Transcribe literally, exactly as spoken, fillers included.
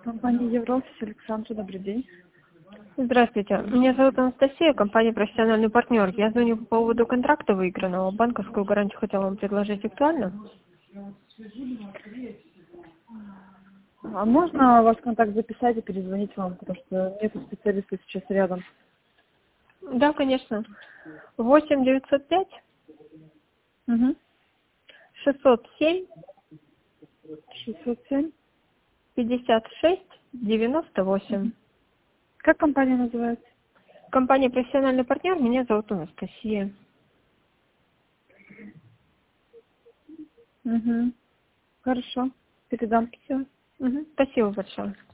Компания Евроофис, Александра, добрый день. Здравствуйте. Меня зовут Анастасия, компания «Профессиональный партнер». Я звоню по поводу контракта выигранного. Банковскую гарантию хотела вам предложить. Актуально? А можно ваш контакт записать и перезвонить вам, потому что нету специалиста сейчас рядом. Да, конечно. восемь девятьсот пять Угу. шестьсот семь шестьсот семь. пятьдесят шесть девяносто восемь. Как компания называется? Компания «Профессиональный партнер». Меня зовут Анастасия. Угу. Хорошо, передам. Все. Спасибо большое.